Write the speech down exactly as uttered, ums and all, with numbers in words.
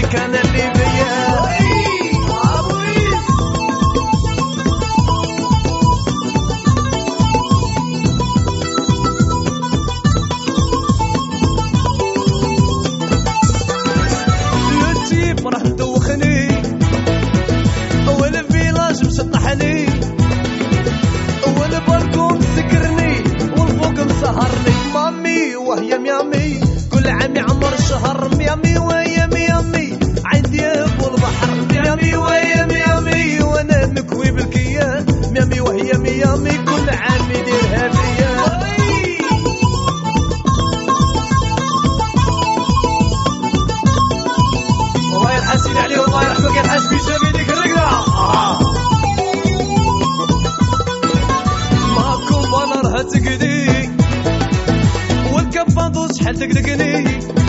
عليك انا اللي بيا راح تدوخني والفيلاج مسطحني والبالكون سكرني والفوق مسهرني مامي وهي ميامي كل عام يعمر الشهر ميامي وهي ميامي عندي ابو البحر ميامي وهي ميامي وانا مكوي بالكيان ميامي وهي ميامي كل عام يديرها بيا حاسين عليه الله يرحمك يا الحاج بيشام يديك الرقدة ماكم انا راح تقدي والكباندو شحال تقدقني